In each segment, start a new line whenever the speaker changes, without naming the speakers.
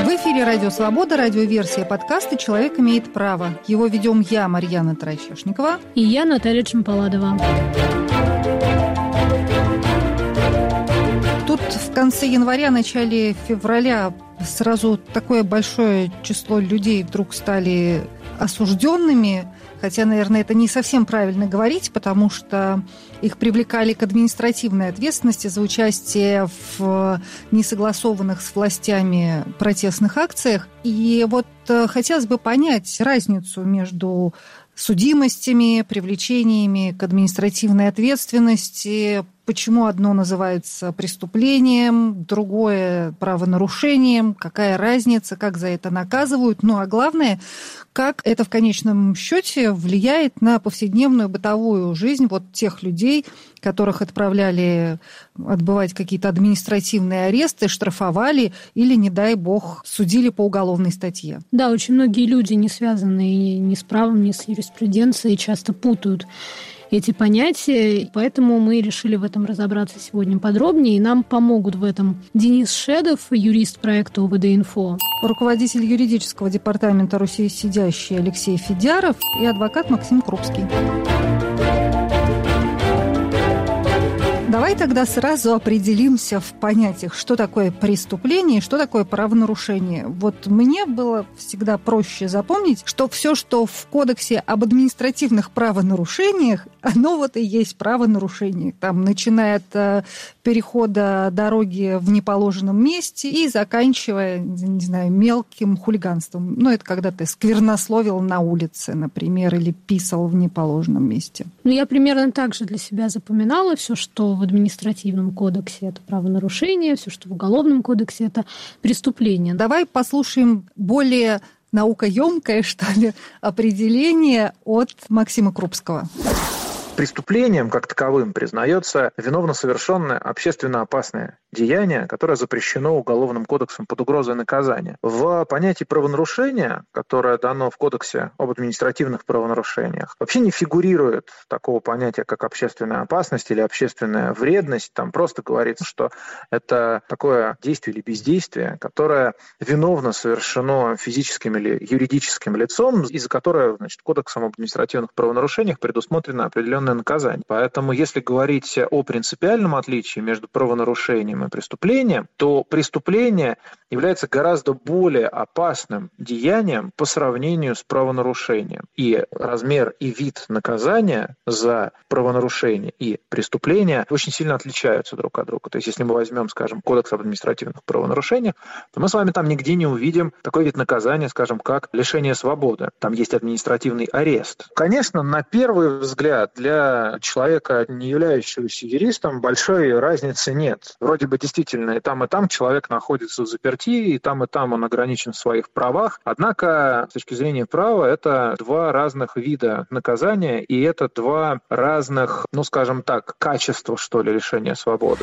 В эфире «Радио Свобода», радиоверсия подкаста «Человек имеет право». Его ведем я, Марьяна Таращешникова.
И я, Наталья Чемпаладова.
Тут в конце января, начале февраля сразу такое большое число людей вдруг стали осужденными. Хотя, наверное, это не совсем правильно говорить, потому что их привлекали к административной ответственности за участие в несогласованных с властями протестных акциях. И вот хотелось бы понять разницу между судимостями, привлечениями к административной ответственности, почему одно называется преступлением, другое правонарушением, какая разница, как за это наказывают, ну а главное, как это в конечном счете влияет на повседневную бытовую жизнь вот тех людей, которых отправляли отбывать какие-то административные аресты, штрафовали или, не дай бог, судили по уголовной статье.
Да, очень многие люди, не связанные ни с правом, ни с юриспруденцией, часто путают эти понятия, поэтому мы решили в этом разобраться сегодня подробнее, и нам помогут в этом Денис Шедов, юрист проекта ОВД-Инфо,
руководитель юридического департамента «Руси сидящий» Алексей Федяров и адвокат Максим Крупский. Давай тогда сразу определимся в понятиях, что такое преступление и что такое правонарушение. Вот мне было всегда проще запомнить, что все, что в Кодексе об административных правонарушениях, оно вот и есть правонарушение. Там, начиная от перехода дороги в неположенном месте и заканчивая, не знаю, мелким хулиганством. Ну, это когда ты сквернословил на улице, например, или писал в неположенном месте.
Ну, я примерно так же для себя запоминала все, что в административном кодексе это правонарушение, все, что в уголовном кодексе это преступление.
Давай послушаем более наукоемкое, что ли, определение от Максима Крупского.
Преступлением, как таковым, признается виновно совершенное общественно опасное деяние, которое запрещено Уголовным кодексом под угрозой наказания. В понятии правонарушения, которое дано в Кодексе об административных правонарушениях, вообще не фигурирует такого понятия, как общественная опасность или общественная вредность. Там просто говорится, что это такое действие или бездействие, которое виновно совершено физическим или юридическим лицом, из-за которого, значит, Кодексом об административных правонарушениях предусмотрено определенное наказание. Поэтому, если говорить о принципиальном отличии между правонарушением и преступлением, то преступление является гораздо более опасным деянием по сравнению с правонарушением. И размер и вид наказания за правонарушение и преступление очень сильно отличаются друг от друга. То есть, если мы возьмем, скажем, Кодекс об административных правонарушениях, то мы с вами там нигде не увидим такой вид наказания, скажем, как лишение свободы. Там есть административный арест. Конечно, на первый взгляд, для человека, не являющегося юристом, большой разницы нет. Вроде бы действительно и там человек находится в заперти, и там он ограничен в своих правах. Однако, с точки зрения права, это два разных вида наказания, и это два разных, ну, скажем так, качества, что ли, лишения свободы.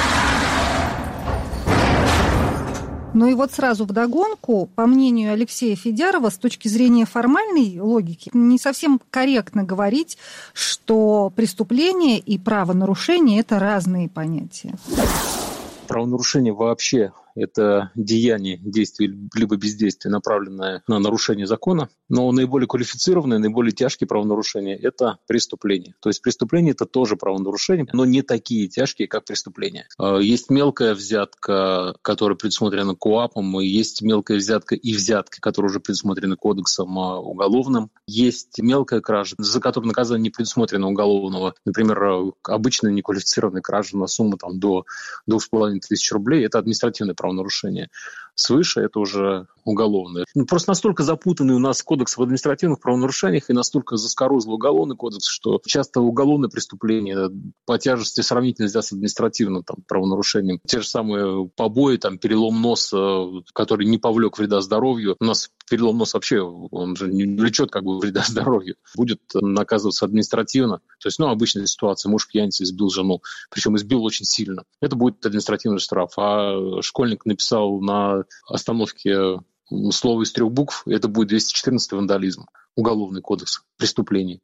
Ну и вот сразу вдогонку, по мнению Алексея Федярова, с точки зрения формальной логики, не совсем корректно говорить, что преступление и правонарушение – это разные понятия.
Правонарушение вообще – это деяние, действие либо бездействие, направленное на нарушение закона. Но наиболее квалифицированные, наиболее тяжкие правонарушения – это преступление. То есть преступление – это тоже правонарушение, но не такие тяжкие, как преступление. Есть мелкая взятка, которая предусмотрена КоАПом, и есть мелкая взятка и взятки, которые уже предусмотрены Кодексом уголовным. Есть мелкая кража, за которую наказание не предусмотрено уголовного. Например, обычная неквалифицированная кража на сумму до 2500 рублей – это административное правонарушение. Свыше это уже уголовное. Просто настолько запутанный у нас Кодекс об административных правонарушениях и настолько заскорузлый уголовный кодекс, что часто уголовное преступление по тяжести сравнительно нельзя с административным правонарушением. Те же самые побои, перелом носа, который не повлек вреда здоровью. У нас перелом носа вообще, он же не влечет вреда здоровью. Будет наказываться административно. То есть, обычная ситуация. Муж пьяница избил жену. Причем избил очень сильно. Это будет административный штраф. А школьник написал на остановке слово из 3 букв, это будет 214 вандализм. Уголовный кодекс преступлений.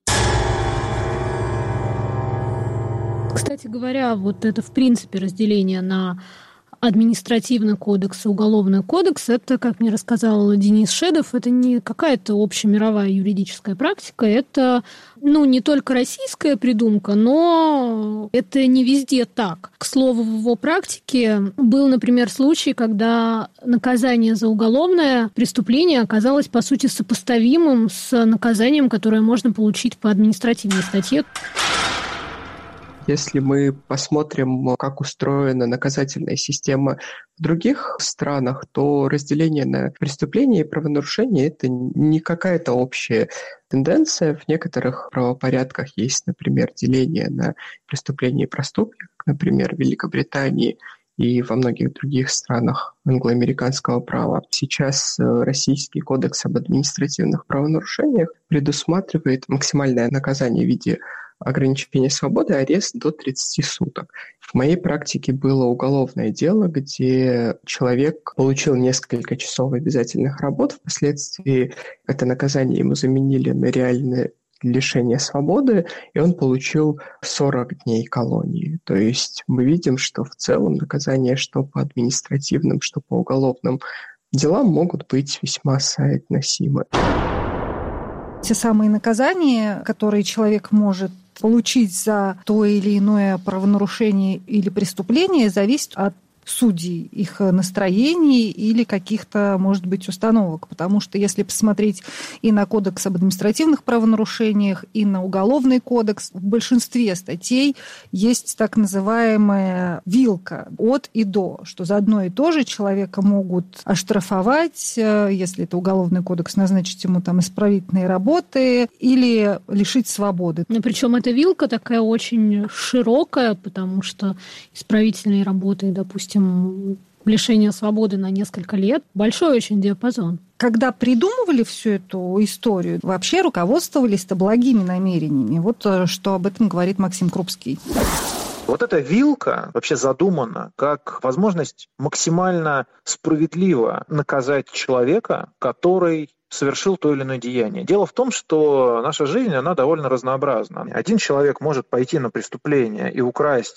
Кстати говоря, вот это в принципе разделение на административный кодекс и уголовный кодекс – это, как мне рассказал Денис Шедов, это не какая-то общемировая юридическая практика, это не только российская придумка, но это не везде так. К слову, в его практике был, например, случай, когда наказание за уголовное преступление оказалось, по сути, сопоставимым с наказанием, которое можно получить по административной статье.
Если мы посмотрим, как устроена наказательная система в других странах, то разделение на преступления и правонарушения – это не какая-то общая тенденция. В некоторых правопорядках есть, например, деление на преступления и проступки, как, например, в Великобритании и во многих других странах англоамериканского права. Сейчас Российский кодекс об административных правонарушениях предусматривает максимальное наказание в виде ограничение свободы, арест до 30 суток. В моей практике было уголовное дело, где человек получил несколько часов обязательных работ. Впоследствии это наказание ему заменили на реальное лишение свободы, и он получил 40 дней колонии. То есть мы видим, что в целом наказания что по административным, что по уголовным делам могут быть весьма соотносимы.
Те самые наказания, которые человек может получить за то или иное правонарушение или преступление, зависят от судей, их настроений или каких-то, может быть, установок. Потому что если посмотреть и на кодекс об административных правонарушениях, и на уголовный кодекс, в большинстве статей есть так называемая вилка от и до, что за одно и то же человека могут оштрафовать, если это уголовный кодекс, назначить ему там исправительные работы или лишить свободы.
Причем эта вилка такая очень широкая, потому что исправительные работы, допустим, лишение свободы на несколько лет, большой очень диапазон.
Когда придумывали всю эту историю, вообще руководствовались-то благими намерениями. Вот что об этом говорит Максим Крупский.
Вот эта вилка вообще задумана как возможность максимально справедливо наказать человека, который совершил то или иное деяние. Дело в том, что наша жизнь, она довольно разнообразна. Один человек может пойти на преступление и украсть,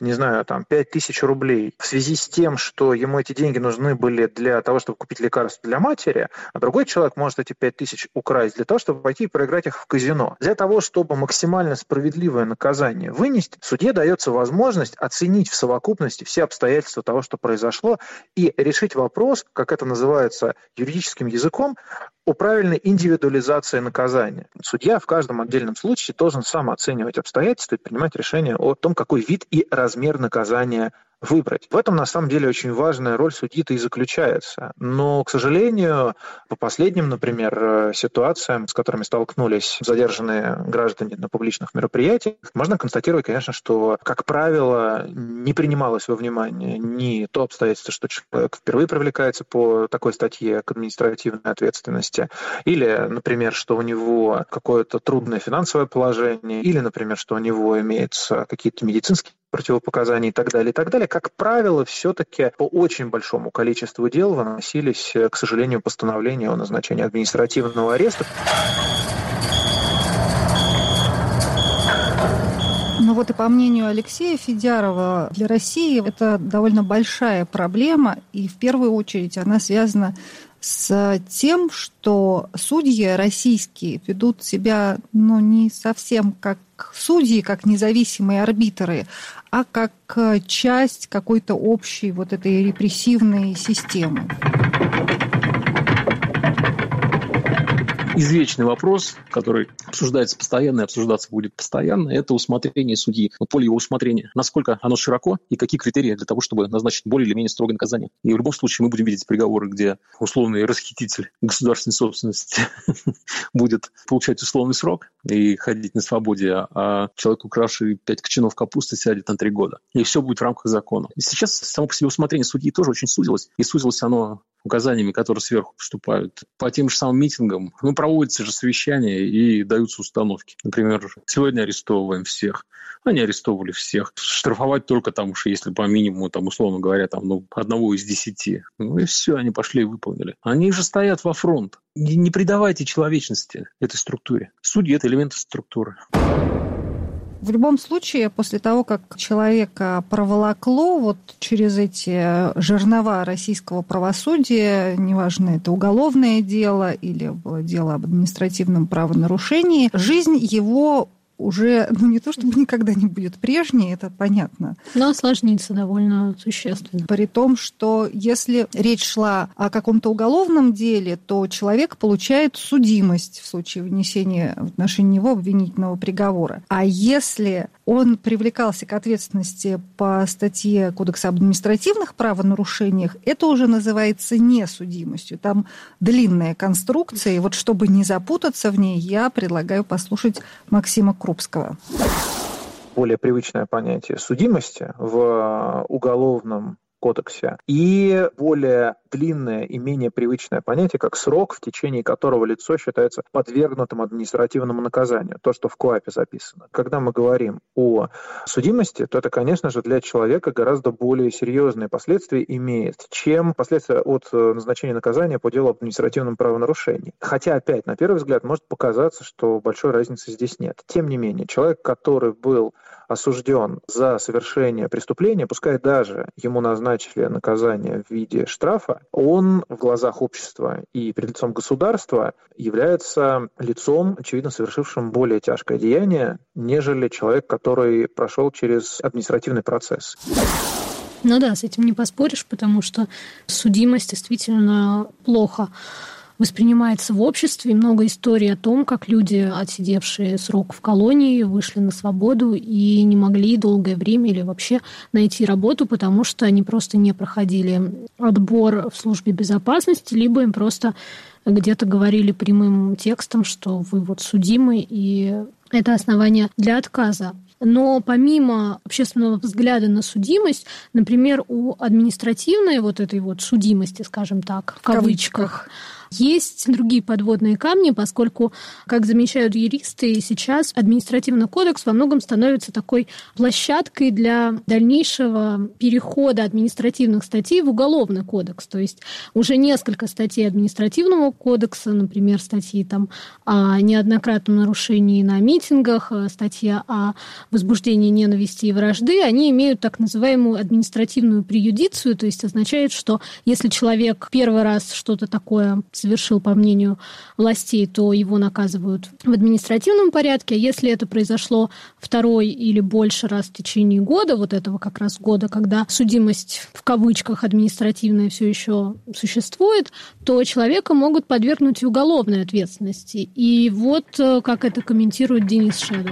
5000 рублей в связи с тем, что ему эти деньги нужны были для того, чтобы купить лекарства для матери, а другой человек может эти 5000 украсть для того, чтобы пойти и проиграть их в казино. Для того, чтобы максимально справедливое наказание вынести, судье дается возможность оценить в совокупности все обстоятельства того, что произошло, и решить вопрос, как это называется юридическим языком, о правильной индивидуализации наказания. Судья в каждом отдельном случае должен сам оценивать обстоятельства и принимать решение о том, какой вид и размер наказания выбрать. В этом, на самом деле, очень важная роль судьи-то и заключается. Но, к сожалению, по последним, например, ситуациям, с которыми столкнулись задержанные граждане на публичных мероприятиях, можно констатировать, конечно, что, как правило, не принималось во внимание ни то обстоятельство, что человек впервые привлекается по такой статье к административной ответственности, или, например, что у него какое-то трудное финансовое положение, или, например, что у него имеются какие-то медицинские противопоказаний и так далее, и так далее. Как правило, все-таки по очень большому количеству дел выносились, к сожалению, постановления о назначении административного ареста.
Ну вот и по мнению Алексея Федярова, для России это довольно большая проблема, и в первую очередь она связана с тем, что судьи российские ведут себя не совсем как судьи, как независимые арбитры, а как часть какой-то общей вот этой репрессивной системы.
Извечный вопрос, который обсуждается постоянно и обсуждаться будет постоянно, это усмотрение судьи, поле его усмотрения. Насколько оно широко и какие критерии для того, чтобы назначить более или менее строгое наказание. И в любом случае мы будем видеть приговоры, где условный расхититель государственной собственности будет получать условный срок и ходить на свободе, а человек, укравший 5 кочанов капусты, сядет на 3 года. И все будет в рамках закона. И сейчас само по себе усмотрение судьи тоже очень сузилось. И сузилось оно указаниями, которые сверху поступают. По тем же самым митингам проводятся же совещания и даются установки. Например, сегодня арестовываем всех. Они арестовывали всех. Штрафовать только уж если по минимуму, условно говоря, одного из 10. И все, они пошли и выполнили. Они же стоят во фронт. Не придавайте человечности этой структуре. Судьи – это элементы структуры.
В любом случае, после того, как человека проволокло вот через эти жернова российского правосудия, неважно, это уголовное дело или дело об административном правонарушении, жизнь его уже, не то чтобы никогда не будет прежней, это понятно.
Но осложнится довольно существенно.
При том, что если речь шла о каком-то уголовном деле, то человек получает судимость в случае вынесения в отношении него обвинительного приговора. А если он привлекался к ответственности по статье Кодекса об административных правонарушениях, это уже называется несудимостью. Там длинная конструкция, и вот чтобы не запутаться в ней, я предлагаю послушать Максима Крупского.
Более привычное понятие судимости в уголовном кодексе и более длинное и менее привычное понятие, как срок, в течение которого лицо считается подвергнутым административному наказанию, то, что в КоАПе записано. Когда мы говорим о судимости, то это, конечно же, для человека гораздо более серьезные последствия имеет, чем последствия от назначения наказания по делу об административном правонарушении. Хотя, опять, на первый взгляд, может показаться, что большой разницы здесь нет. Тем не менее, человек, который был осужден за совершение преступления, пускай даже ему назначили наказание в виде штрафа, он в глазах общества и перед лицом государства является лицом, очевидно, совершившим более тяжкое деяние, нежели человек, который прошел через административный процесс.
Ну да, с этим не поспоришь, потому что судимость действительно плохо воспринимается в обществе. И много историй о том, как люди, отсидевшие срок в колонии, вышли на свободу и не могли долгое время или вообще найти работу, потому что они просто не проходили отбор в службе безопасности, либо им просто где-то говорили прямым текстом, что вы вот судимы, и это основание для отказа. Но помимо общественного взгляда на судимость, например, у административной вот этой вот судимости, скажем так, в кавычках, есть другие подводные камни, поскольку, как замечают юристы, сейчас административный кодекс во многом становится такой площадкой для дальнейшего перехода административных статей в уголовный кодекс. То есть уже несколько статей административного кодекса, например, статьи там, о неоднократном нарушении на митингах, статья о возбуждении ненависти и вражды, они имеют так называемую административную преюдицию, то есть означает, что если человек первый раз что-то такое совершил, по мнению властей, то его наказывают в административном порядке. А если это произошло второй или больше раз в течение года, вот этого как раз года, когда судимость в кавычках административная все еще существует, то человека могут подвергнуть и уголовной ответственности. И вот как это комментирует Денис Шедов.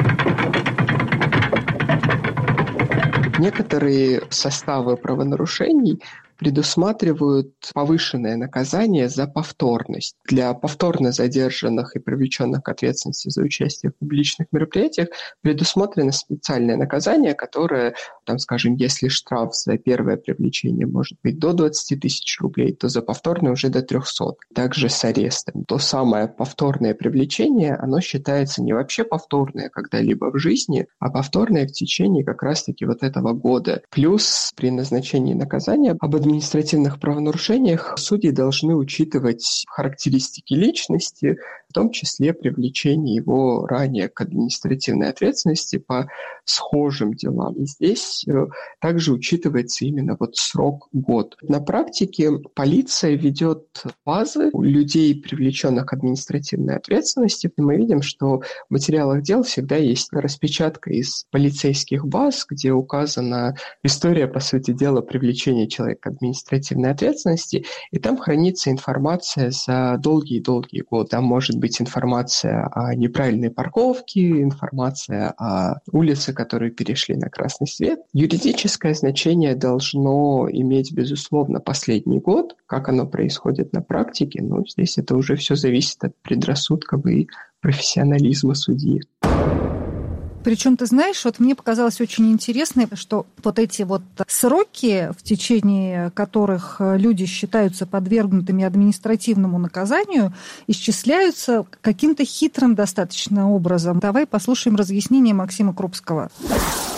Некоторые составы правонарушений предусматривают повышенное наказание за повторность. Для повторно задержанных и привлеченных к ответственности за участие в публичных мероприятиях предусмотрено специальное наказание, которое, там, скажем, если штраф за первое привлечение может быть до 20 тысяч рублей, то за повторное уже до 300. Также с арестом. То самое повторное привлечение, оно считается не вообще повторное когда-либо в жизни, а повторное в течение как раз-таки вот этого года. Плюс при назначении наказания об административных правонарушениях судьи должны учитывать характеристики личности, в том числе привлечение его ранее к административной ответственности по схожим делам. И здесь также учитывается именно вот срок год. На практике полиция ведет базы людей, привлеченных к административной ответственности. И мы видим, что в материалах дел всегда есть распечатка из полицейских баз, где указана история, по сути дела, привлечения человека к административной ответственности, и там хранится информация за долгие-долгие годы. Там может быть информация о неправильной парковке, информация о улице, которые перешли на красный свет. Юридическое значение должно иметь, безусловно, последний год. Как оно происходит на практике, ну, здесь это уже все зависит от предрассудков и профессионализма судьи.
Причем, ты знаешь, вот мне показалось очень интересно, что вот эти вот сроки, в течение которых люди считаются подвергнутыми административному наказанию, исчисляются каким-то хитрым достаточно образом. Давай послушаем разъяснение Максима Крупского.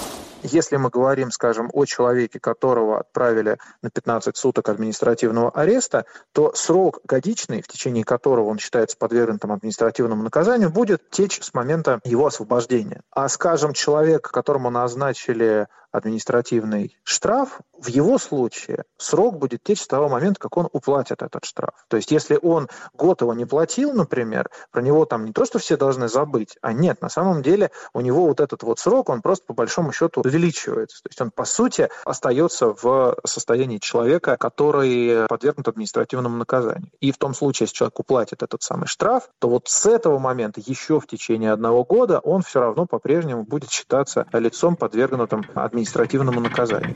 Если мы говорим, скажем, о человеке, которого отправили на 15 суток административного ареста, то срок годичный, в течение которого он считается подвергнутым административному наказанию, будет течь с момента его освобождения. А, скажем, человек, которому назначили административный штраф, в его случае срок будет течь с того момента, как он уплатит этот штраф. То есть если он год его не платил, например, про него там не то, что все должны забыть, а нет, на самом деле у него вот этот вот срок, он просто по большому счету увеличивается. То есть он, по сути, остается в состоянии человека, который подвергнут административному наказанию. И в том случае, если человек уплатит этот самый штраф, то вот с этого момента еще в течение 1 года он все равно по-прежнему будет считаться лицом, подвергнутым административному наказанию.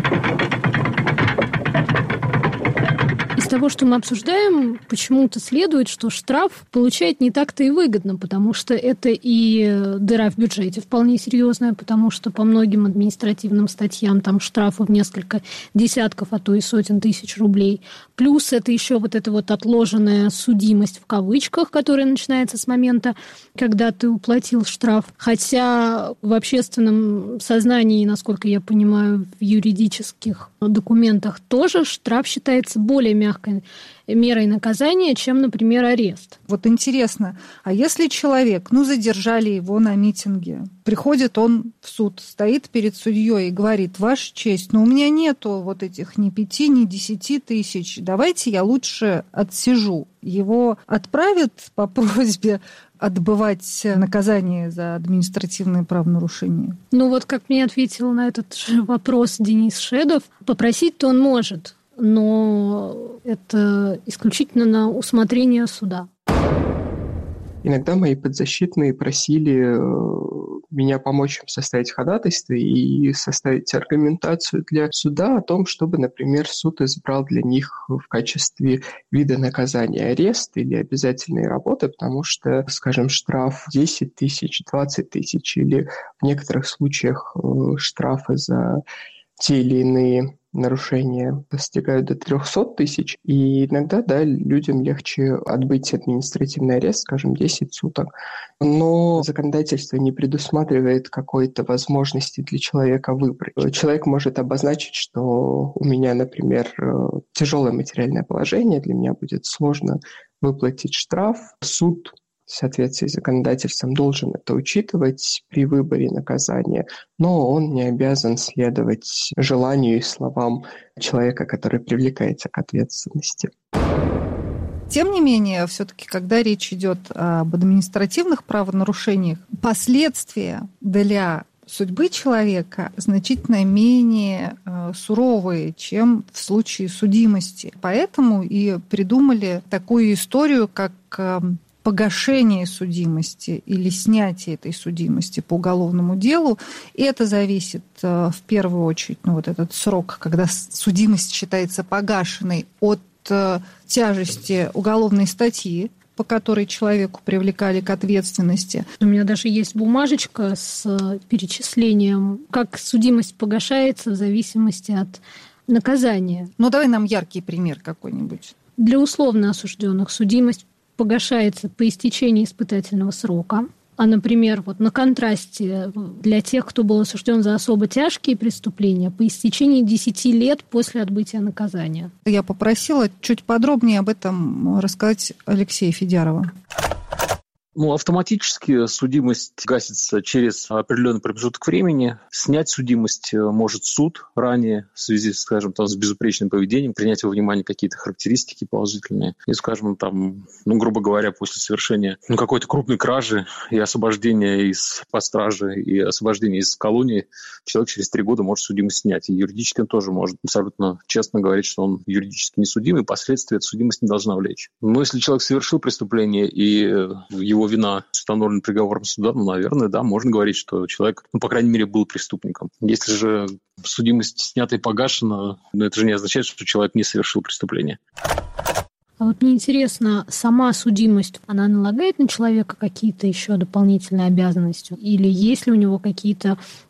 Из того, что мы обсуждаем, почему-то следует, что штраф получать не так-то и выгодно, потому что это и дыра в бюджете вполне серьезная, потому что по многим административным статьям там штрафы в несколько десятков, а то и сотен тысяч рублей. Плюс это еще вот эта вот отложенная судимость в кавычках, которая начинается с момента, когда ты уплатил штраф. Хотя в общественном сознании, насколько я понимаю, в юридических документах тоже штраф считается более мягкой мерой наказания, чем, например, арест.
Вот интересно, а если человек, задержали его на митинге, приходит он в суд, стоит перед судьей и говорит: «Ваша честь, у меня нету вот этих ни 5, ни 10 тысяч, давайте я лучше отсижу». Его отправят по просьбе отбывать наказание за административные правонарушения?
Как мне ответил на этот же вопрос Денис Шедов, попросить-то он может, но это исключительно на усмотрение суда.
Иногда мои подзащитные просили меня помочь им составить ходатайство и составить аргументацию для суда о том, чтобы, например, суд избрал для них в качестве вида наказания арест или обязательные работы, потому что, скажем, штраф 10 тысяч, 20 тысяч или в некоторых случаях штрафы за те или иные нарушения достигают до 300 тысяч, и иногда, людям легче отбыть административный арест, скажем, 10 суток. Но законодательство не предусматривает какой-то возможности для человека выбрать. Человек может обозначить, что у меня, например, тяжелое материальное положение, для меня будет сложно выплатить штраф. Суд в соответствии с законодательством должен это учитывать при выборе наказания, но он не обязан следовать желанию и словам человека, который привлекается к ответственности.
Тем не менее, все-таки, когда речь идет об административных правонарушениях, последствия для судьбы человека значительно менее суровые, чем в случае судимости. Поэтому и придумали такую историю, как погашение судимости или снятие этой судимости по уголовному делу. И это зависит в первую очередь, этот срок, когда судимость считается погашенной, от тяжести уголовной статьи, по которой человеку привлекали к ответственности.
У меня даже есть бумажечка с перечислением, как судимость погашается в зависимости от наказания.
Давай нам яркий пример какой-нибудь.
Для условно осужденных судимость погашается по истечении испытательного срока. А, например, на контрасте для тех, кто был осужден за особо тяжкие преступления, по истечении 10 лет после отбытия наказания.
Я попросила чуть подробнее об этом рассказать Алексея Федярова.
Автоматически судимость гасится через определенный промежуток времени. Снять судимость может суд ранее в связи, скажем, с безупречным поведением, принять во внимание какие-то характеристики положительные. И, скажем, грубо говоря, после совершения какой-то крупной кражи и освобождения из-под стражи и освобождения из колонии, человек через 3 года может судимость снять. И юридически он тоже может абсолютно честно говорить, что он юридически несудимый, последствия эта судимость не должна влечь. Но если человек совершил преступление и его вина установлена приговором суда, наверное, можно говорить, что человек, по крайней мере, был преступником. Если же судимость снята и погашена, это же не означает, что человек не совершил преступление.
А мне интересно, сама судимость, она налагает на человека какие-то еще дополнительные обязанности? Или есть ли у него какие-то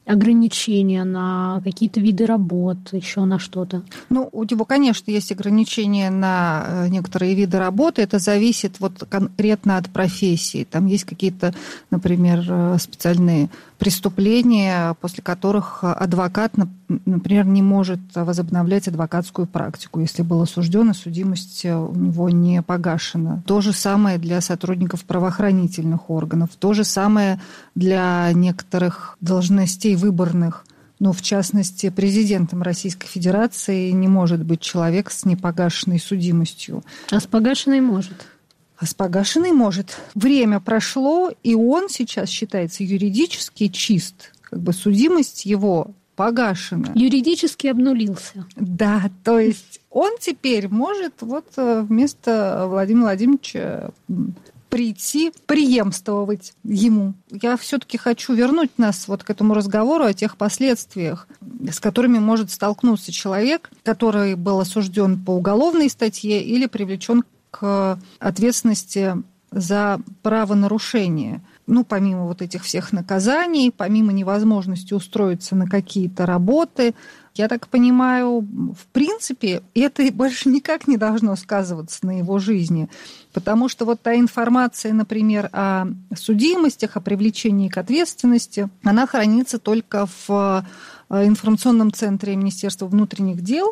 ограничения на какие-то виды работ, еще на что-то?
Ну, у него, конечно, есть ограничения на некоторые виды работы. Это зависит вот конкретно от профессии. Там есть какие-то, например, специальные преступления, после которых адвокат, например, не может возобновлять адвокатскую практику, если был осужден, и судимость у него не погашена. То же самое для сотрудников правоохранительных органов, то же самое для некоторых должностей выборных. Ну, в частности, президентом Российской Федерации не может быть человек с непогашенной судимостью.
А с погашенной может?
А с погашенной может. Время прошло, и он сейчас считается юридически чист. Как бы судимость его погашена.
Юридически обнулился.
Да, то есть он теперь может вот вместо Владимира Владимировича прийти, преемствовать ему. Я все-таки хочу вернуть нас вот к этому разговору о тех последствиях, с которыми может столкнуться человек, который был осужден по уголовной статье или привлечен к ответственности за правонарушение. Ну, помимо вот этих всех наказаний, помимо невозможности устроиться на какие-то работы, я так понимаю, в принципе, это больше никак не должно сказываться на его жизни, потому что вот та информация, например, о судимостях, о привлечении к ответственности, она хранится только в информационном центре Министерства внутренних дел,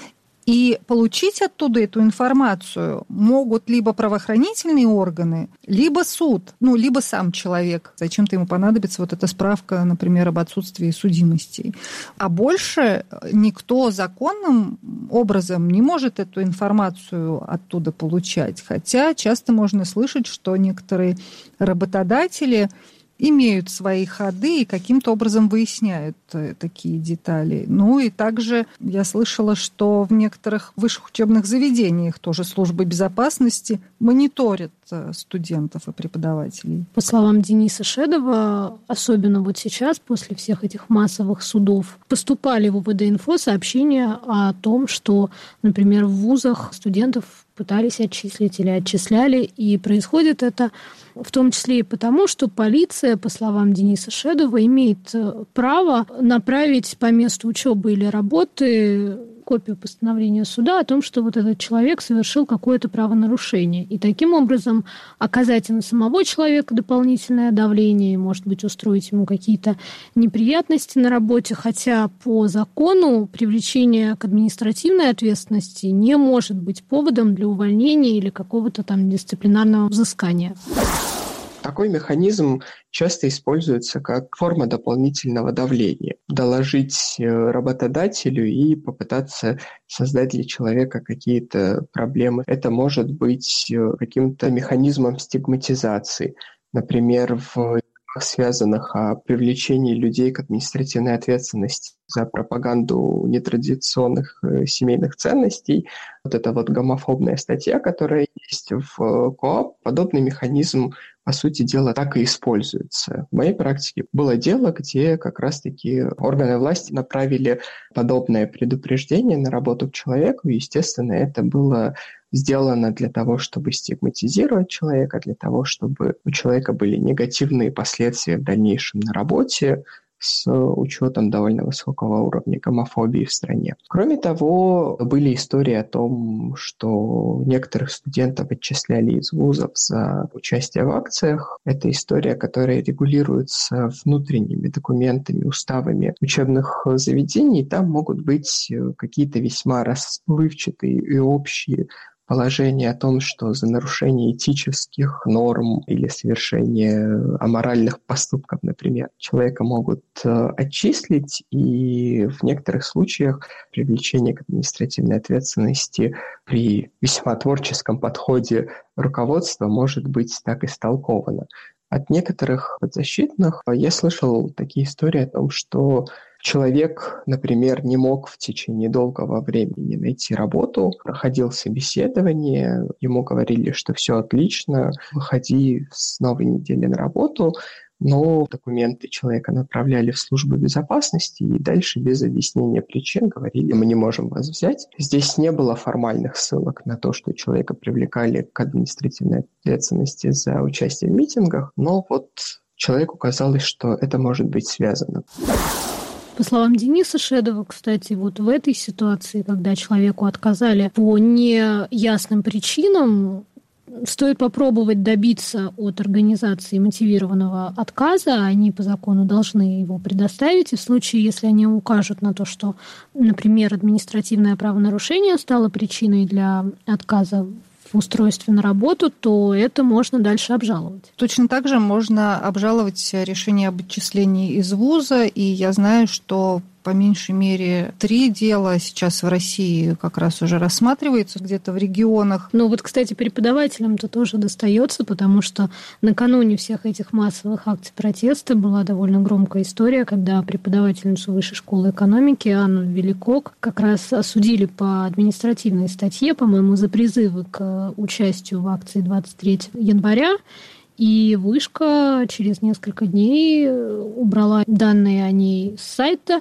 и получить оттуда эту информацию могут либо правоохранительные органы, либо суд, ну, либо сам человек. Зачем-то ему понадобится вот эта справка, например, об отсутствии судимостей. А больше никто законным образом не может эту информацию оттуда получать. Хотя часто можно слышать, что некоторые работодатели имеют свои ходы и каким-то образом выясняют такие детали. Ну и также я слышала, что в некоторых высших учебных заведениях тоже службы безопасности мониторят студентов и преподавателей.
По словам Дениса Шедова, особенно вот сейчас, после всех этих массовых судов, поступали в УВД-инфо сообщения о том, что, например, в вузах студентов пытались отчислить или отчисляли, и происходит это в том числе и потому, что полиция, по словам Дениса Шедова, имеет право направить по месту учебы или работы копию постановления суда о том, что вот этот человек совершил какое-то правонарушение. И таким образом оказать и на самого человека дополнительное давление, может быть, устроить ему какие-то неприятности на работе, хотя по закону привлечение к административной ответственности не может быть поводом для увольнения или какого-то там дисциплинарного взыскания.
Такой механизм часто используется как форма дополнительного давления. Доложить работодателю и попытаться создать для человека какие-то проблемы. Это может быть каким-то механизмом стигматизации. Например, в связанных о привлечении людей к административной ответственности за пропаганду нетрадиционных семейных ценностей. Вот эта вот гомофобная статья, которая есть в КоАП, подобный механизм, по сути дела, так и используется. В моей практике было дело, где как раз-таки органы власти направили подобное предупреждение на работу к человеку. И, естественно, это было сделано для того, чтобы стигматизировать человека, для того, чтобы у человека были негативные последствия в дальнейшем на работе, с учетом довольно высокого уровня гомофобии в стране. Кроме того, были истории о том, что некоторых студентов отчисляли из вузов за участие в акциях. Это история, которая регулируется внутренними документами, уставами учебных заведений. Там могут быть какие-то весьма расплывчатые и общие положение о том, что за нарушение этических норм или совершение аморальных поступков, например, человека могут отчислить, и в некоторых случаях привлечение к административной ответственности при весьма творческом подходе руководства может быть так истолковано. От некоторых подзащитных я слышал такие истории о том, что человек, например, не мог в течение долгого времени найти работу, проходил собеседование, ему говорили, что все отлично, выходи с новой недели на работу, но документы человека направляли в службу безопасности и дальше без объяснения причин говорили, мы не можем вас взять. Здесь не было формальных ссылок на то, что человека привлекали к административной ответственности за участие в митингах, но вот человеку казалось, что это может быть связано.
По словам Дениса Шедова, кстати, вот в этой ситуации, когда человеку отказали по неясным причинам, стоит попробовать добиться от организации мотивированного отказа. Они по закону должны его предоставить. И в случае, если они укажут на то, что, например, административное правонарушение стало причиной для отказа в устройстве на работу, то это можно дальше обжаловать.
Точно так же можно обжаловать решение об отчислении из вуза. И я знаю, что по меньшей мере 3 дела сейчас в России как раз уже рассматриваются где-то в регионах.
Ну вот, кстати, преподавателям-то тоже достается, потому что накануне всех этих массовых акций протеста была довольно громкая история, когда преподавательницу Высшей школы экономики Анну Великок как раз осудили по административной статье, по-моему, за призывы к участию в акции 23 января. И Вышка через несколько дней убрала данные о ней с сайта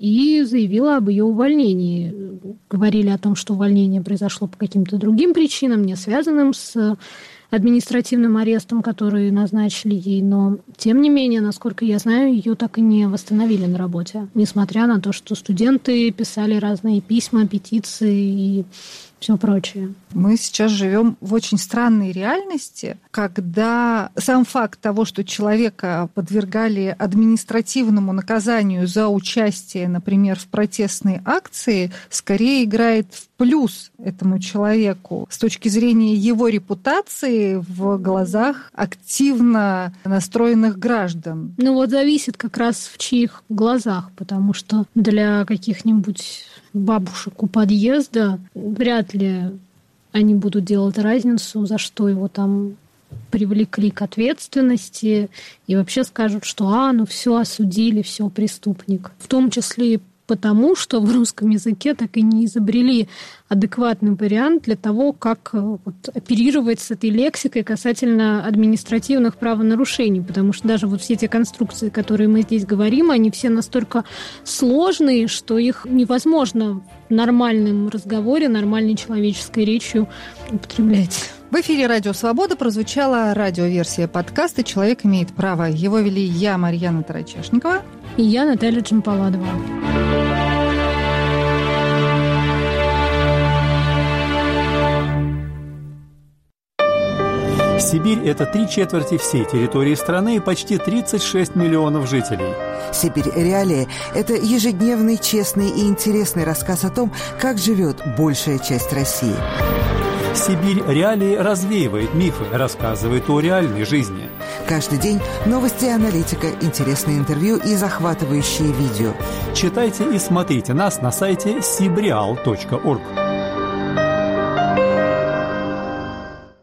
и заявила об ее увольнении. Говорили о том, что увольнение произошло по каким-то другим причинам, не связанным с административным арестом, который назначили ей. Но, тем не менее, насколько я знаю, ее так и не восстановили на работе. Несмотря на то, что студенты писали разные письма, петиции и все прочее.
Мы сейчас живем в очень странной реальности, когда сам факт того, что человека подвергали административному наказанию за участие, например, в протестной акции, скорее играет в плюс этому человеку с точки зрения его репутации в глазах активно настроенных граждан.
Ну вот зависит как раз в чьих глазах, потому что для каких-нибудь бабушек у подъезда вряд ли они будут делать разницу, за что его там привлекли к ответственности, и вообще скажут, что ну все, осудили, все, преступник. В том числе и потому, что в русском языке так и не изобрели адекватный вариант для того, как оперировать с этой лексикой касательно административных правонарушений, потому что даже вот все те конструкции, которые мы здесь говорим, они все настолько сложные, что их невозможно в нормальном разговоре, нормальной человеческой речью употреблять.
В эфире «Радио Свобода» прозвучала радиоверсия подкаста «Человек имеет право». Его вели я, Марьяна Тарачешникова.
И я, Наталья Джампаладова.
Сибирь – это 3/4 всей территории страны и почти 36 миллионов жителей.
«Сибирь. Реалии» – это ежедневный, честный и интересный рассказ о том, как живет большая часть России.
«Сибирь. Реалии» развеивает мифы, рассказывает о реальной жизни.
Каждый день новости и аналитика, интересные интервью и захватывающие видео.
Читайте и смотрите нас на сайте sibreal.org.